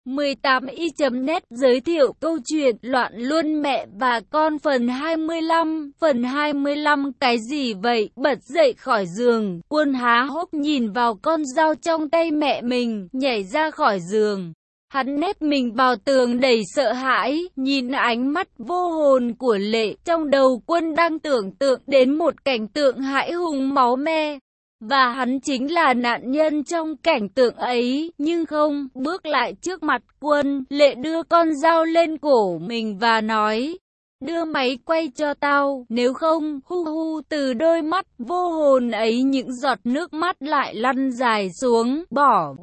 18i.net giới thiệu câu chuyện Loạn Luân Mẹ và Con phần 25. Phần 25 cái gì vậy? Bật dậy khỏi giường, Quân há hốc nhìn vào con dao trong tay mẹ mình, nhảy ra khỏi giường. Hắn nép mình vào tường đầy sợ hãi, nhìn ánh mắt vô hồn của Lệ. Trong đầu Quân đang tưởng tượng đến một cảnh tượng hãi hùng máu me. Và hắn chính là nạn nhân trong cảnh tượng ấy, nhưng không, bước lại trước mặt Quân, Lệ đưa con dao lên cổ mình và nói, đưa máy quay cho tao, nếu không, hu hu. Từ đôi mắt vô hồn ấy những giọt nước mắt lại lăn dài xuống, bỏ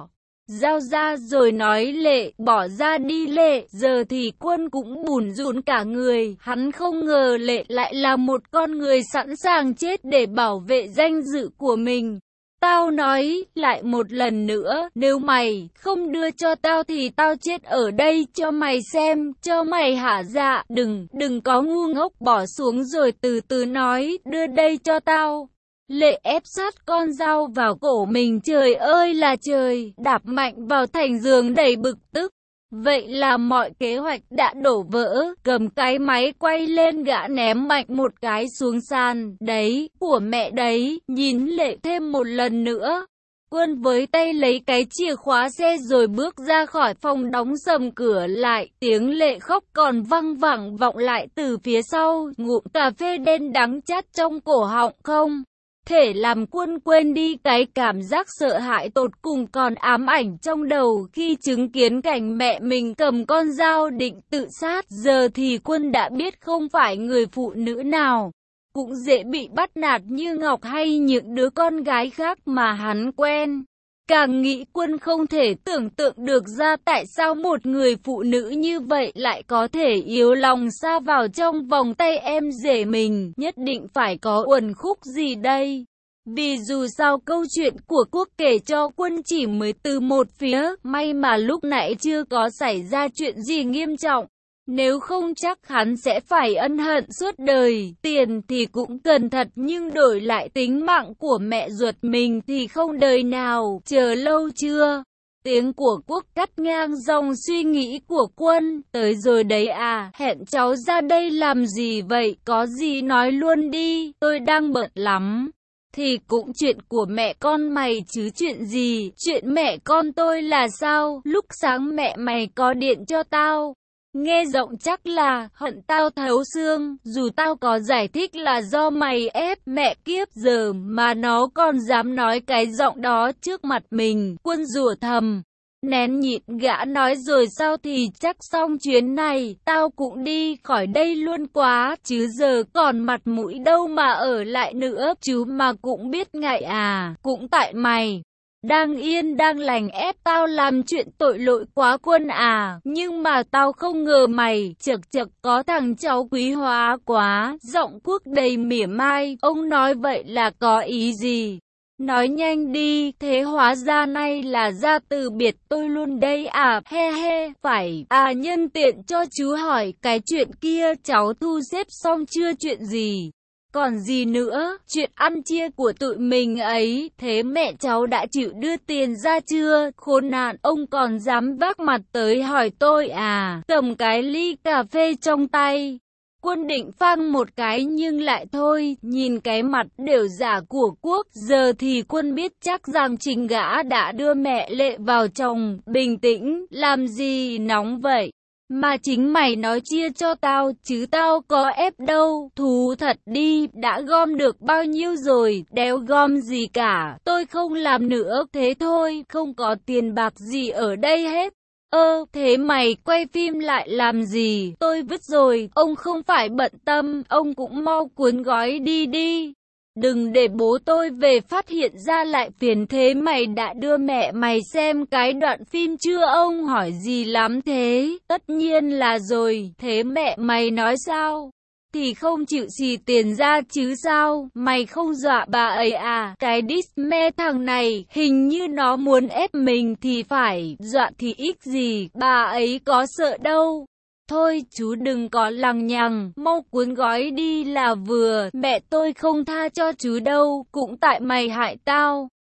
dao ra rồi nói, Lệ, bỏ ra đi Lệ. Giờ thì Quân cũng bủn rủn cả người, hắn không ngờ Lệ lại là một con người sẵn sàng chết để bảo vệ danh dự của mình. Tao nói lại một lần nữa, nếu mày không đưa cho tao thì tao chết ở đây cho mày xem, cho mày hả dạ. Đừng có ngu ngốc, bỏ xuống rồi từ từ nói, đưa đây cho tao. Lệ ép sát con dao vào cổ mình, trời ơi là trời, đạp mạnh vào thành giường đầy bực tức. Vậy là mọi kế hoạch đã đổ vỡ, cầm cái máy quay lên gã ném mạnh một cái xuống sàn, đấy, của mẹ đấy, nhìn Lệ thêm một lần nữa. Quân với tay lấy cái chìa khóa xe rồi bước ra khỏi phòng, đóng sầm cửa lại, tiếng Lệ khóc còn văng vẳng vọng lại từ phía sau, ngụm cà phê đen đắng chát trong cổ họng không thể làm Quân quên đi cái cảm giác sợ hãi tột cùng còn ám ảnh trong đầu khi chứng kiến cảnh mẹ mình cầm con dao định tự sát. Giờ thì Quân đã biết không phải người phụ nữ nào cũng dễ bị bắt nạt như Ngọc hay những đứa con gái khác mà hắn quen. Càng nghĩ Quân không thể tưởng tượng được ra tại sao một người phụ nữ như vậy lại có thể yếu lòng sa vào trong vòng tay em rể mình, nhất định phải có uẩn khúc gì đây. Vì dù sao câu chuyện của Quốc kể cho Quân chỉ mới từ một phía, may mà lúc nãy chưa có xảy ra chuyện gì nghiêm trọng. Nếu không chắc hắn sẽ phải ân hận suốt đời. Tiền thì cũng cần thật, nhưng đổi lại tính mạng của mẹ ruột mình thì không đời nào. Chờ lâu chưa? Tiếng của Quốc cắt ngang dòng suy nghĩ của Quân. Tới rồi đấy à, hẹn cháu ra đây làm gì vậy? Có gì nói luôn đi, tôi đang bận lắm. Thì cũng chuyện của mẹ con mày chứ chuyện gì? Chuyện mẹ con tôi là sao? Lúc sáng mẹ mày có điện cho tao. Nghe giọng chắc là hận tao thấu xương, dù tao có giải thích là do mày ép. Mẹ kiếp, giờ mà nó còn dám nói cái giọng đó trước mặt mình. Quân rủa thầm, nén nhịn gã nói, rồi sao thì chắc xong chuyến này, tao cũng đi khỏi đây luôn quá, chứ giờ còn mặt mũi đâu mà ở lại nữa, chứ mà cũng biết ngại à, cũng tại mày. Đang yên đang lành ép tao làm chuyện tội lỗi quá Quân à, nhưng mà tao không ngờ mày chật có thằng cháu quý hóa quá. Giọng Quốc đầy mỉa mai, ông nói vậy là có ý gì? Nói nhanh đi, thế hóa ra nay là ra từ biệt tôi luôn đây à, he he, phải à, nhân tiện cho chú hỏi cái chuyện kia cháu thu xếp xong chưa? Chuyện gì? Còn gì nữa, chuyện ăn chia của tụi mình ấy, thế mẹ cháu đã chịu đưa tiền ra chưa? Khốn nạn, ông còn dám vác mặt tới hỏi tôi à? Cầm cái ly cà phê trong tay, Quân định phang một cái nhưng lại thôi, nhìn cái mặt đều giả của Quốc. Giờ thì Quân biết chắc rằng chính gã đã đưa mẹ Lệ vào chồng. Bình tĩnh, làm gì nóng vậy? Mà chính mày nói chia cho tao, chứ tao có ép đâu. Thú thật đi, đã gom được bao nhiêu rồi, đéo gom gì cả. Tôi không làm nữa, thế thôi, không có tiền bạc gì ở đây hết. Thế mày quay phim lại làm gì? Tôi vứt rồi, ông không phải bận tâm, ông cũng mau cuốn gói đi đi. Đừng để bố tôi về phát hiện ra lại phiền. Thế mày đã đưa mẹ mày xem cái đoạn phim chưa? Ông hỏi gì lắm thế? Tất nhiên là rồi. Thế mẹ mày nói sao? Thì không chịu xì tiền ra chứ sao? Mày không dọa bà ấy à? Cái Disme thằng này, hình như nó muốn ép mình thì phải, dọa thì ích gì, bà ấy có sợ đâu. Thôi chú đừng có lằng nhằng, mau cuốn gói đi là vừa, mẹ tôi không tha cho chú đâu, cũng tại mày hại tao.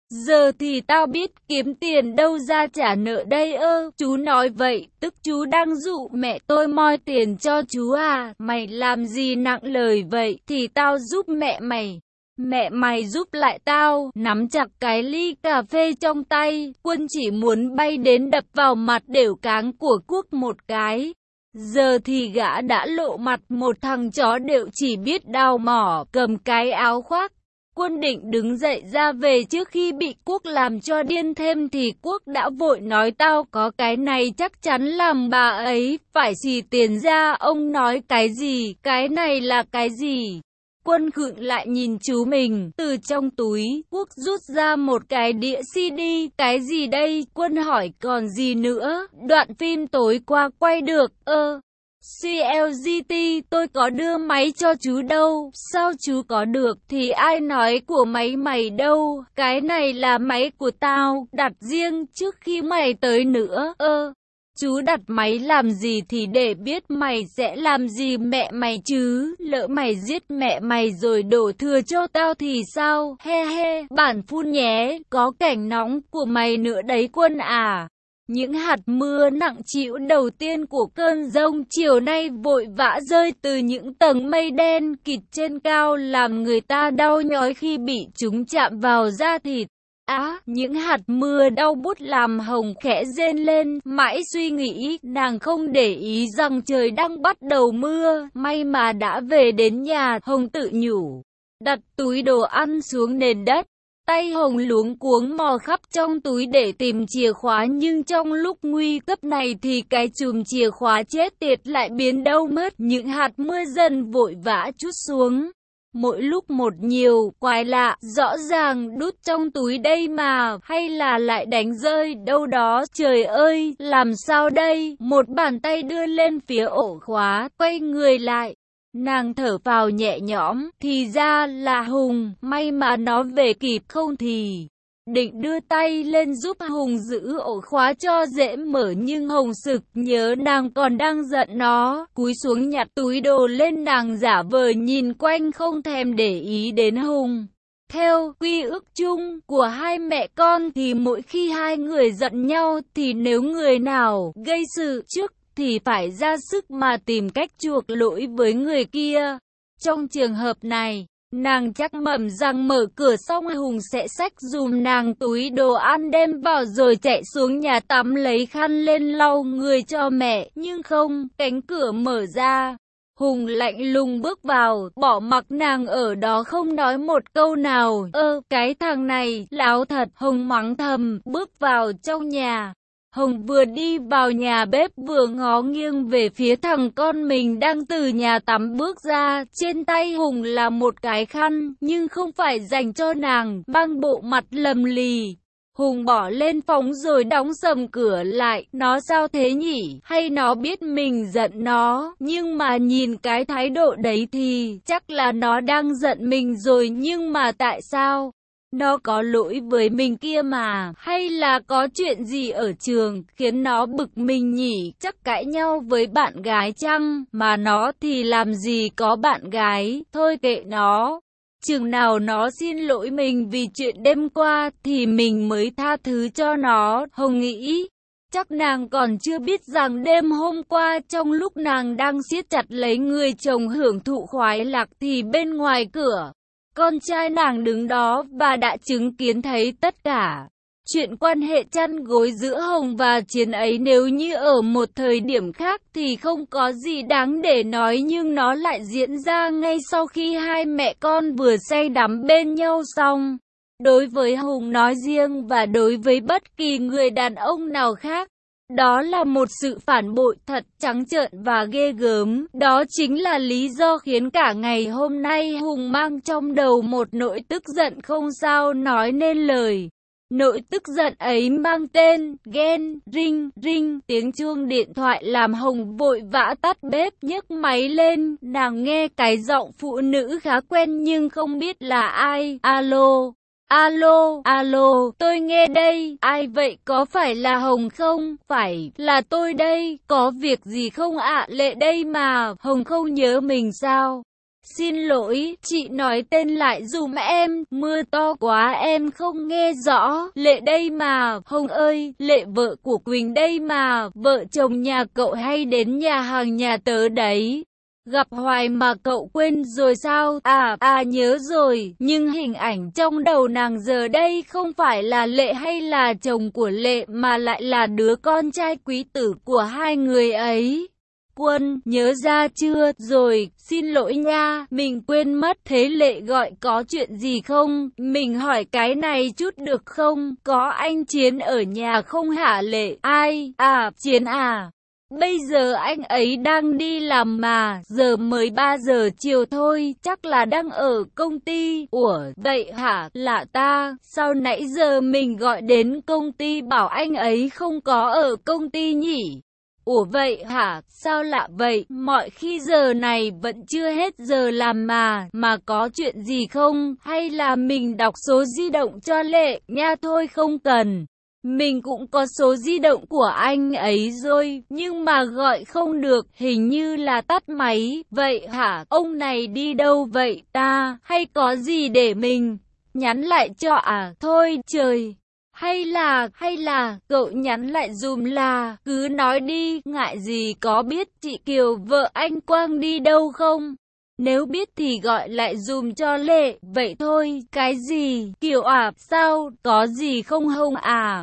Giờ thì tao biết kiếm tiền đâu ra trả nợ đây ơ. Chú nói vậy, tức chú đang dụ mẹ tôi moi tiền cho chú à? Mày làm gì nặng lời vậy? Thì tao giúp mẹ mày. Mẹ mày giúp lại tao. Nắm chặt cái ly cà phê trong tay, Quân chỉ muốn bay đến đập vào mặt đều cáng của Quốc một cái. Giờ thì gã đã lộ mặt, một thằng chó đều chỉ biết đào mỏ, cầm cái áo khoác. Quân định đứng dậy ra về trước khi bị Quốc làm cho điên thêm thì Quốc đã vội nói tao có cái này chắc chắn làm bà ấy phải xì tiền ra. Ông nói cái gì? Cái này là cái gì? Quân khựng lại nhìn chú mình, từ trong túi, Quốc rút ra một cái đĩa CD, cái gì đây? Quân hỏi còn gì nữa, đoạn phim tối qua quay được, CLGT, tôi có đưa máy cho chú đâu, sao chú có được, thì ai nói của máy mày đâu, cái này là máy của tao, đặt riêng trước khi mày tới nữa, Chú đặt máy làm gì thì để biết mày sẽ làm gì mẹ mày chứ, lỡ mày giết mẹ mày rồi đổ thừa cho tao thì sao, he he, bản phun nhé, có cảnh nóng của mày nữa đấy Quân à. Những hạt mưa nặng trĩu đầu tiên của cơn giông chiều nay vội vã rơi từ những tầng mây đen kịt trên cao làm người ta đau nhói khi bị chúng chạm vào da thịt. Những hạt mưa đau buốt làm Hồng khẽ rên lên, mãi suy nghĩ, nàng không để ý rằng trời đang bắt đầu mưa, may mà đã về đến nhà, Hồng tự nhủ, đặt túi đồ ăn xuống nền đất. Tay Hồng luống cuống mò khắp trong túi để tìm chìa khóa nhưng trong lúc nguy cấp này thì cái chùm chìa khóa chết tiệt lại biến đâu mất. Những hạt mưa dần vội vã trút xuống. Mỗi lúc một nhiều, quái lạ, rõ ràng đút trong túi đây mà, hay là lại đánh rơi đâu đó, trời ơi, làm sao đây? Một bàn tay đưa lên phía ổ khóa, quay người lại. Nàng thở phào nhẹ nhõm, thì ra là Hùng, may mà nó về kịp không thì định đưa tay lên giúp Hùng giữ ổ khóa cho dễ mở nhưng Hồng sực nhớ nàng còn đang giận nó, cúi xuống nhặt túi đồ lên, nàng giả vờ nhìn quanh không thèm để ý đến Hùng. Theo quy ước chung của hai mẹ con thì mỗi khi hai người giận nhau thì nếu người nào gây sự trước thì phải ra sức mà tìm cách chuộc lỗi với người kia. Trong trường hợp này, nàng chắc mẩm rằng mở cửa xong Hùng sẽ xách dùm nàng túi đồ ăn đem vào rồi chạy xuống nhà tắm lấy khăn lên lau người cho mẹ. Nhưng không, cánh cửa mở ra. Hùng lạnh lùng bước vào, bỏ mặc nàng ở đó không nói một câu nào. Cái thằng này, láo thật, Hùng mắng thầm, bước vào trong nhà. Hồng vừa đi vào nhà bếp vừa ngó nghiêng về phía thằng con mình đang từ nhà tắm bước ra. Trên tay Hùng là một cái khăn, nhưng không phải dành cho nàng, băng bộ mặt lầm lì. Hùng bỏ lên phòng rồi đóng sầm cửa lại. Nó sao thế nhỉ? Hay nó biết mình giận nó? Nhưng mà nhìn cái thái độ đấy thì chắc là nó đang giận mình rồi. Nhưng mà tại sao? Nó có lỗi với mình kia mà, hay là có chuyện gì ở trường khiến nó bực mình nhỉ? Chắc cãi nhau với bạn gái chăng? Mà nó thì làm gì có bạn gái, thôi kệ nó. Chừng nào nó xin lỗi mình vì chuyện đêm qua thì mình mới tha thứ cho nó. Hồng nghĩ, chắc nàng còn chưa biết rằng đêm hôm qua trong lúc nàng đang siết chặt lấy người chồng hưởng thụ khoái lạc thì bên ngoài cửa, con trai nàng đứng đó và đã chứng kiến thấy tất cả. Chuyện quan hệ chăn gối giữa Hồng và Chiến ấy nếu như ở một thời điểm khác thì không có gì đáng để nói, nhưng nó lại diễn ra ngay sau khi hai mẹ con vừa say đắm bên nhau xong. Đối với Hùng nói riêng và đối với bất kỳ người đàn ông nào khác, đó là một sự phản bội thật trắng trợn và ghê gớm. Đó chính là lý do khiến cả ngày hôm nay Hùng mang trong đầu một nỗi tức giận không sao nói nên lời. Nỗi tức giận ấy mang tên ghen. Rinh rinh, tiếng chuông điện thoại làm Hồng vội vã tắt bếp nhấc máy lên. Nàng nghe cái giọng phụ nữ khá quen nhưng không biết là ai. Alo. Alo, alo, tôi nghe đây, ai vậy, có phải là Hồng không? Phải, là tôi đây, có việc gì không ạ? Lệ đây mà, Hồng không nhớ mình sao? Xin lỗi, chị nói tên lại dùm em, mưa to quá em không nghe rõ. Lệ đây mà, Hồng ơi, Lệ vợ của Quỳnh đây mà, vợ chồng nhà cậu hay đến nhà hàng nhà tớ đấy. Gặp hoài mà cậu quên rồi sao? Nhớ rồi, nhưng hình ảnh trong đầu nàng giờ đây không phải là Lệ hay là chồng của Lệ mà lại là đứa con trai quý tử của hai người ấy. Quân, nhớ ra chưa? Rồi, xin lỗi nha, mình quên mất. Thế Lệ gọi có chuyện gì không? Mình hỏi cái này chút được không? Có anh Chiến ở nhà không hả Lệ? Ai? Chiến à? Bây giờ anh ấy đang đi làm mà, giờ mới 3 giờ chiều thôi, chắc là đang ở công ty. Ủa, vậy hả? Lạ ta, sao nãy giờ mình gọi đến công ty bảo anh ấy không có ở công ty nhỉ? Ủa vậy hả? Sao lạ vậy? Mọi khi giờ này vẫn chưa hết giờ làm mà có chuyện gì không? Hay là mình đọc số di động cho Lệ nha? Thôi không cần. Mình cũng có số di động của anh ấy rồi, nhưng mà gọi không được, hình như là tắt máy. Vậy hả? Ông này đi đâu vậy ta? Hay có gì để mình nhắn lại cho Thôi trời. Hay là, cậu nhắn lại dùm là, cứ nói đi, ngại gì có biết chị Kiều vợ anh Quang đi đâu không? Nếu biết thì gọi lại dùm cho Lệ, vậy thôi, cái gì? Kiều sao, có gì không Hồng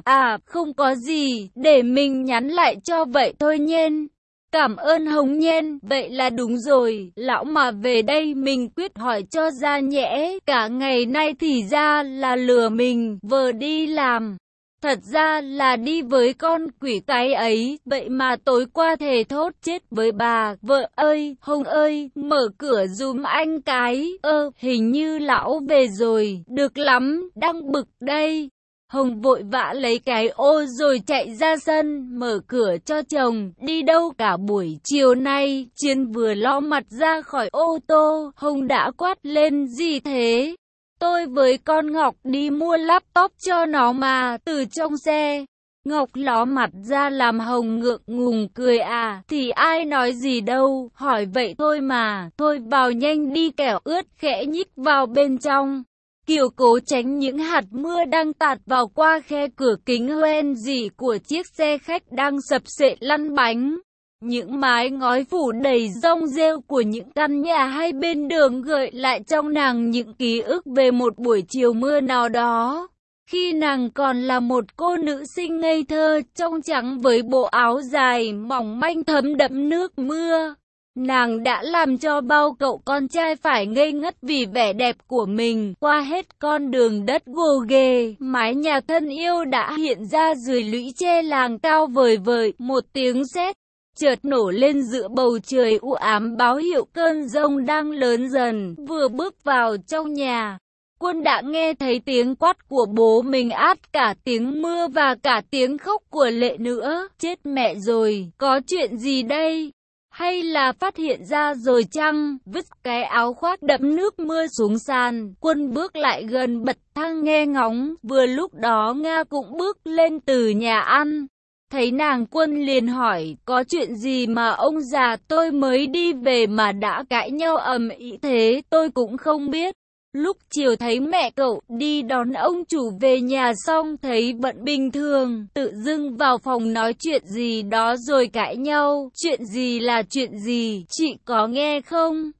không có gì, để mình nhắn lại cho vậy thôi nhen. Cảm ơn Hồng Nhiên, vậy là đúng rồi, lão mà về đây mình quyết hỏi cho ra nhẽ, cả ngày nay thì ra là lừa mình, vừa đi làm. Thật ra là đi với con quỷ cái ấy, vậy mà tối qua thề thốt chết với bà, vợ ơi, Hồng ơi, mở cửa dùm anh cái, hình như lão về rồi, được lắm, đang bực đây. Hồng vội vã lấy cái ô rồi chạy ra sân, mở cửa cho chồng, đi đâu cả buổi chiều nay, Chiến vừa ló mặt ra khỏi ô tô, Hồng đã quát lên gì thế? Tôi với con Ngọc đi mua laptop cho nó mà, từ trong xe. Ngọc ló mặt ra làm Hồng ngượng ngùng cười thì ai nói gì đâu, hỏi vậy thôi mà, thôi vào nhanh đi kẻo ướt khẽ nhích vào bên trong. Kiều cố tránh những hạt mưa đang tạt vào qua khe cửa kính hoen dỉ của chiếc xe khách đang sập sệ lăn bánh. Những mái ngói phủ đầy rong rêu của những căn nhà hai bên đường gợi lại trong nàng những ký ức về một buổi chiều mưa nào đó. Khi nàng còn là một cô nữ sinh ngây thơ, trong trắng với bộ áo dài mỏng manh thấm đẫm nước mưa. Nàng đã làm cho bao cậu con trai phải ngây ngất vì vẻ đẹp của mình. Qua hết con đường đất gồ ghề, mái nhà thân yêu đã hiện ra dưới lũy tre làng cao vời vợi. Một tiếng sét chợt nổ lên giữa bầu trời u ám báo hiệu cơn giông đang lớn dần. Vừa bước vào trong nhà, Quân đã nghe thấy tiếng quát của bố mình át cả tiếng mưa và cả tiếng khóc của Lệ nữa. Chết mẹ rồi, có chuyện gì đây? Hay là phát hiện ra rồi chăng? Vứt cái áo khoác đẫm nước mưa xuống sàn, Quân bước lại gần bật thang nghe ngóng. Vừa lúc đó Nga cũng bước lên từ nhà ăn. Thấy nàng Quân liền hỏi, có chuyện gì mà ông già tôi mới đi về mà đã cãi nhau ầm ĩ thế, tôi cũng không biết. Lúc chiều thấy mẹ cậu đi đón ông chủ về nhà xong thấy vẫn bình thường, tự dưng vào phòng nói chuyện gì đó rồi cãi nhau. Chuyện gì là chuyện gì, chị có nghe không?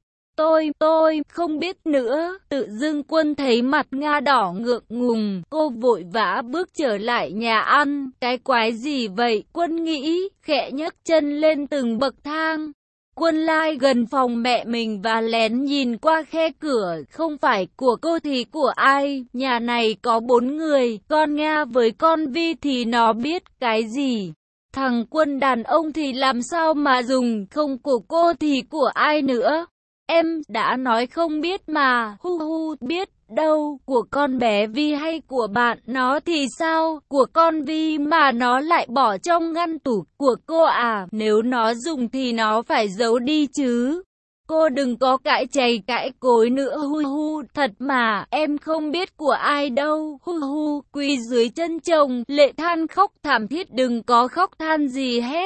Tôi không biết nữa. Tự dưng Quân thấy mặt Nga đỏ ngượng ngùng, cô vội vã bước trở lại nhà ăn. Cái quái gì vậy? Quân nghĩ, khẽ nhấc chân lên từng bậc thang. Quân lai gần phòng mẹ mình và lén nhìn qua khe cửa, không phải của cô thì của ai. Nhà này có 4 người, con Nga với con Vi thì nó biết cái gì. Thằng Quân đàn ông thì làm sao mà dùng, không của cô thì của ai nữa. Em đã nói không biết mà, biết đâu, của con bé Vi hay của bạn nó thì sao, của con Vi mà nó lại bỏ trong ngăn tủ của cô nếu nó dùng thì nó phải giấu đi chứ. Cô đừng có cãi chày cãi cối nữa thật mà, em không biết của ai đâu, quỳ dưới chân chồng, Lệ than khóc thảm thiết. Đừng có khóc than gì hết.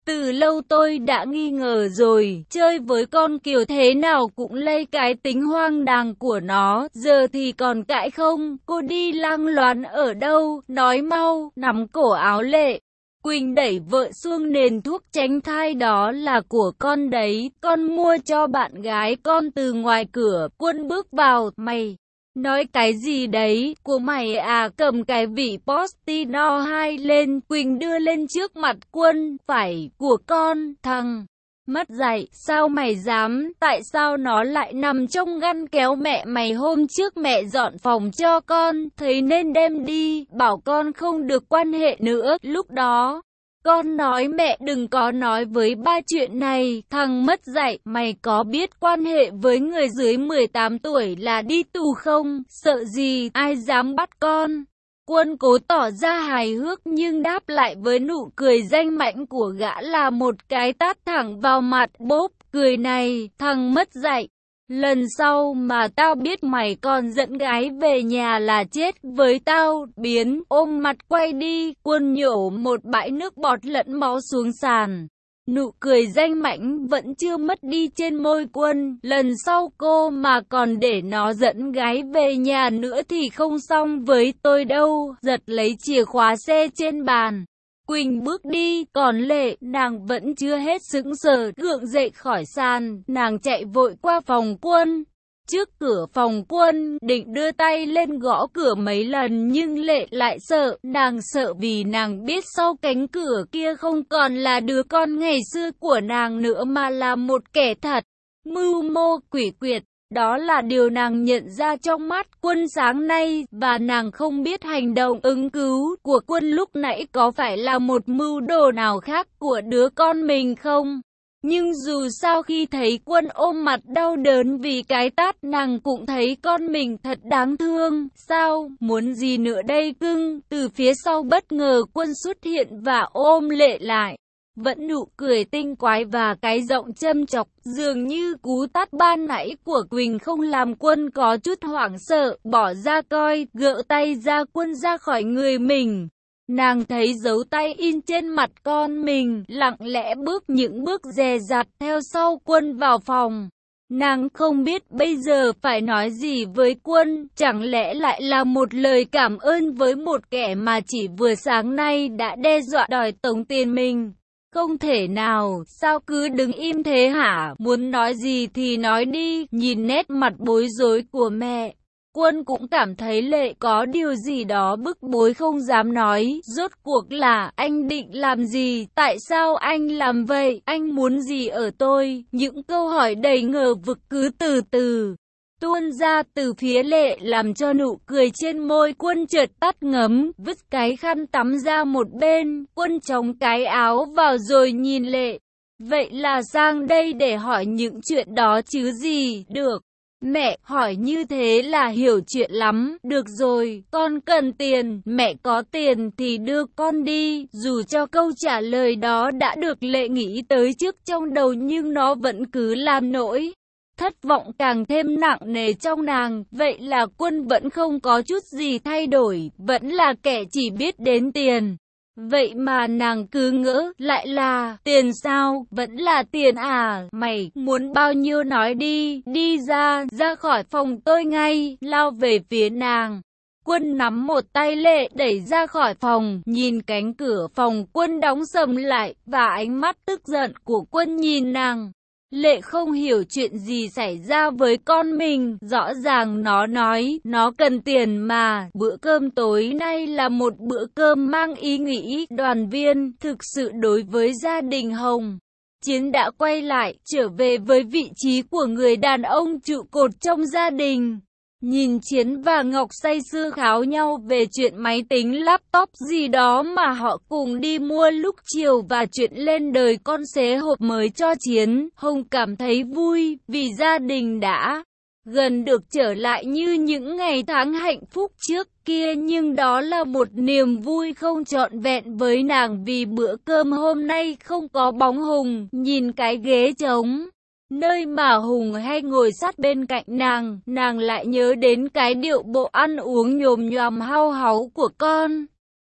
Từ lâu tôi đã nghi ngờ rồi, chơi với con Kiều thế nào cũng lây cái tính hoang đàng của nó, giờ thì còn cãi không, cô đi lang loàn ở đâu, nói mau, nắm cổ áo Lệ Quỳnh đẩy vợ xuống nền thuốc tránh thai, đó là của con đấy, con mua cho bạn gái con từ ngoài cửa. Quân bước vào, mày nói cái gì đấy, của mày à? Cầm cái vị Postino 2 lên, Quỳnh đưa lên trước mặt Quân, phải, của con, thằng mất dạy, sao mày dám, tại sao nó lại nằm trong ngăn kéo mẹ mày, hôm trước mẹ dọn phòng cho con, thấy nên đem đi, bảo con không được quan hệ nữa, lúc đó con nói mẹ đừng có nói với ba chuyện này, thằng mất dạy, mày có biết quan hệ với người dưới 18 tuổi là đi tù không, sợ gì, ai dám bắt con. Quân cố tỏ ra hài hước nhưng đáp lại với nụ cười danh mãnh của gã là một cái tát thẳng vào mặt. Bốp, cười này, thằng mất dạy. Lần sau mà tao biết mày còn dẫn gái về nhà là chết với tao. Biến, ôm mặt quay đi. Quân nhổ một bãi nước bọt lẫn máu xuống sàn. Nụ cười danh mãnh vẫn chưa mất đi trên môi Quân. Lần sau cô mà còn để nó dẫn gái về nhà nữa thì không xong với tôi đâu. Giật lấy chìa khóa xe trên bàn, Quỳnh bước đi, còn Lệ, nàng vẫn chưa hết sững sờ, gượng dậy khỏi sàn, nàng chạy vội qua phòng Quân. Trước cửa phòng Quân, định đưa tay lên gõ cửa mấy lần nhưng Lệ lại sợ, nàng sợ vì nàng biết sau cánh cửa kia không còn là đứa con ngày xưa của nàng nữa mà là một kẻ thật, mưu mô quỷ quyệt. Đó là điều nàng nhận ra trong mắt Quân sáng nay, và nàng không biết hành động ứng cứu của Quân lúc nãy có phải là một mưu đồ nào khác của đứa con mình không. Nhưng dù sao khi thấy Quân ôm mặt đau đớn vì cái tát, nàng cũng thấy con mình thật đáng thương. Sao, muốn gì nữa đây cưng? Từ phía sau bất ngờ Quân xuất hiện và ôm Lệ lại. Vẫn nụ cười tinh quái và cái giọng châm chọc, dường như cú tát ban nãy của Quỳnh không làm Quân có chút hoảng sợ, bỏ ra coi, gỡ tay ra Quân ra khỏi người mình. Nàng thấy dấu tay in trên mặt con mình, lặng lẽ bước những bước dè dặt theo sau Quân vào phòng. Nàng không biết bây giờ phải nói gì với Quân, chẳng lẽ lại là một lời cảm ơn với một kẻ mà chỉ vừa sáng nay đã đe dọa đòi tống tiền mình. Không thể nào, sao cứ đứng im thế hả? Muốn nói gì thì nói đi. Nhìn nét mặt bối rối của mẹ, Quân cũng cảm thấy Lệ có điều gì đó bức bối không dám nói. Rốt cuộc là anh định làm gì? Tại sao anh làm vậy? Anh muốn gì ở tôi? Những câu hỏi đầy ngờ vực cứ từ từ tuôn ra từ phía Lệ, làm cho nụ cười trên môi Quân chợt tắt ngấm. Vứt cái khăn tắm ra một bên, Quân chống cái áo vào rồi nhìn Lệ. Vậy là sang đây để hỏi những chuyện đó chứ gì? Được. Mẹ, hỏi như thế là hiểu chuyện lắm. Được rồi, con cần tiền, mẹ có tiền thì đưa con đi. Dù cho câu trả lời đó đã được Lệ nghĩ tới trước trong đầu nhưng nó vẫn cứ làm nỗi thất vọng càng thêm nặng nề trong nàng. Vậy là Quân vẫn không có chút gì thay đổi, vẫn là kẻ chỉ biết đến tiền. Vậy mà nàng cứ ngỡ, lại là tiền sao? Vẫn là tiền à? Mày muốn bao nhiêu nói đi, đi ra khỏi phòng tôi ngay, lao về phía nàng. Quân nắm một tay Lệ đẩy ra khỏi phòng, nhìn cánh cửa phòng Quân đóng sầm lại, và ánh mắt tức giận của Quân nhìn nàng. Lệ không hiểu chuyện gì xảy ra với con mình, rõ ràng nó nói, nó cần tiền mà. Bữa cơm tối nay là một bữa cơm mang ý nghĩa đoàn viên, thực sự đối với gia đình Hồng Chiến đã quay lại, trở về với vị trí của người đàn ông trụ cột trong gia đình. Nhìn Chiến và Ngọc say sưa kháo nhau về chuyện máy tính laptop gì đó mà họ cùng đi mua lúc chiều và chuyện lên đời con xế hộp mới cho Chiến, Hồng cảm thấy vui vì gia đình đã gần được trở lại như những ngày tháng hạnh phúc trước kia, nhưng đó là một niềm vui không trọn vẹn với nàng vì bữa cơm hôm nay không có bóng Hùng. Nhìn cái ghế trống, nơi mà Hùng hay ngồi sát bên cạnh nàng lại nhớ đến cái điệu bộ ăn uống nhồm nhoàm hao háu của con.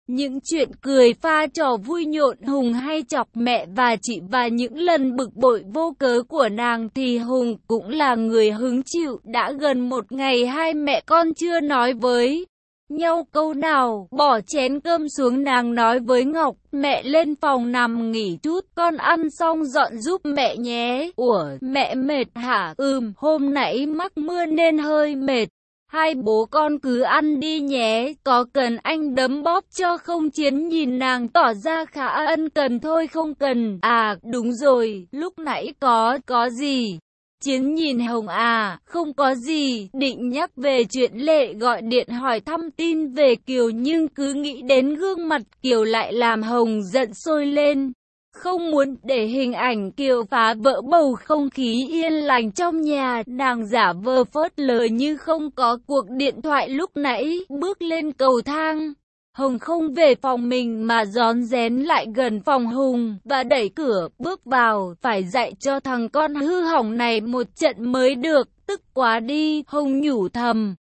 Những chuyện cười pha trò vui nhộn Hùng hay chọc mẹ và chị, và những lần bực bội vô cớ của nàng thì Hùng cũng là người hứng chịu. Đã gần một ngày hai mẹ con chưa nói với nhau câu nào. Bỏ chén cơm xuống, nàng nói với Ngọc, mẹ lên phòng nằm nghỉ chút, con ăn xong dọn giúp mẹ nhé. Ủa, mẹ mệt hả? Hôm nãy mắc mưa nên hơi mệt. Hai bố con cứ ăn đi nhé, có cần anh đấm bóp cho không? Chiến nhìn nàng tỏ ra khá ân cần. Thôi không cần. À, đúng rồi, lúc nãy có gì? Chiến nhìn Hồng, không có gì, định nhắc về chuyện Lệ gọi điện hỏi thăm tin về Kiều, nhưng cứ nghĩ đến gương mặt Kiều lại làm Hồng giận sôi lên. Không muốn để hình ảnh Kiều phá vỡ bầu không khí yên lành trong nhà, nàng giả vờ phớt lờ như không có cuộc điện thoại lúc nãy, bước lên cầu thang. Hồng không về phòng mình mà rón rén lại gần phòng Hùng và đẩy cửa bước vào. Phải dạy cho thằng con hư hỏng này một trận mới được, tức quá đi, Hồng nhủ thầm.